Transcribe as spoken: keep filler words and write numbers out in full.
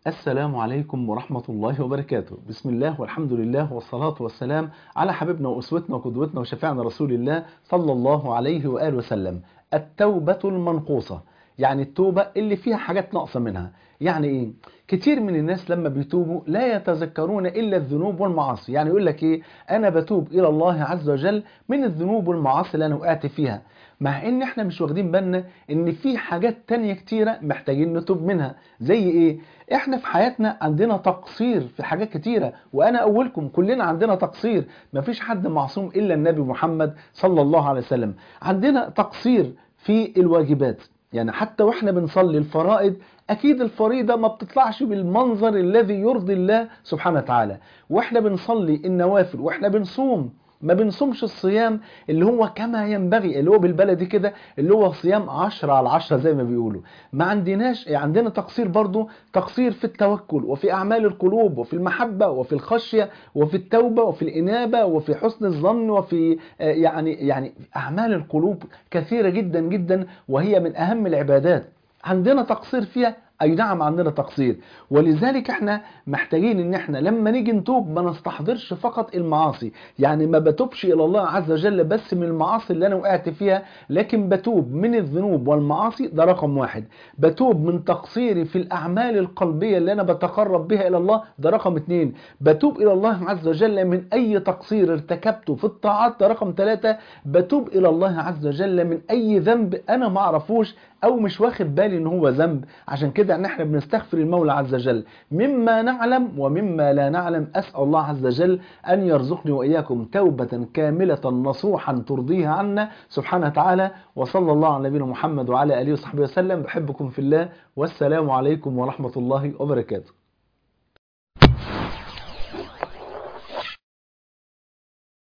السلام عليكم ورحمة الله وبركاته. بسم الله والحمد لله والصلاة والسلام على حبيبنا وأسوتنا وقدوتنا وشفيعنا رسول الله صلى الله عليه وآله وسلم. التوبة المنقوصة، يعني التوبة اللي فيها حاجات ناقصة منها. يعني ايه؟ كتير من الناس لما بيتوبوا لا يتذكرون إلا الذنوب والمعاصي. يعني يقول لك ايه؟ أنا بتوب إلى الله عز وجل من الذنوب والمعاصي اللي أنا وقعت فيها، مع ان احنا مش واخدين بالنا ان في حاجات تانية كتيرة محتاجين نتوب منها. زي ايه؟ احنا في حياتنا عندنا تقصير في حاجات كتيرة، وانا اولكم كلنا عندنا تقصير، مفيش حد معصوم الا النبي محمد صلى الله عليه وسلم. عندنا تقصير في الواجبات، يعني حتى واحنا بنصلي الفرائض اكيد الفريضة ما بتطلعش بالمنظر الذي يرضي الله سبحانه وتعالى. واحنا بنصلي النوافل واحنا بنصوم ما بنصومش الصيام اللي هو كما ينبغي، اللي هو بالبلدي كده اللي هو صيام عشرة على عشرة زي ما بيقولوا. ما عندناش، عندنا تقصير برضو، تقصير في التوكل وفي أعمال القلوب وفي المحبة وفي الخشية وفي التوبة وفي الإنابة وفي حسن الظن وفي آه، يعني يعني أعمال القلوب كثيرة جدا جدا، وهي من أهم العبادات. عندنا تقصير فيها، اي نعم عندنا تقصير. ولذلك احنا محتاجين ان احنا لما نيجي نتوب ما نستحضرش فقط المعاصي، يعني ما بتوبش الى الله عز وجل بس من المعاصي اللي انا وقعت فيها، لكن بتوب من الذنوب والمعاصي، ده رقم واحد. بتوب من تقصيري في الاعمال القلبية اللي انا بتقرب بها الى الله، ده رقم اتنين. بتوب الى الله عز وجل من اي تقصير ارتكبته في الطاعات، ده رقم ثلاثة. بتوب الى الله عز وجل من اي ذنب انا ما اعرفوش او مش واخد بالي ان هو ذنب. عشان كده ان احنا بنستغفر المولى عز وجل مما نعلم ومما لا نعلم. اسال الله عز وجل ان يرزقني واياكم توبة كاملة نصوحا ترضيها عنا سبحانه وتعالى. وصلى الله على نبينا محمد وعلى اله وصحبه وسلم. بحبكم في الله، والسلام عليكم ورحمة الله وبركاته.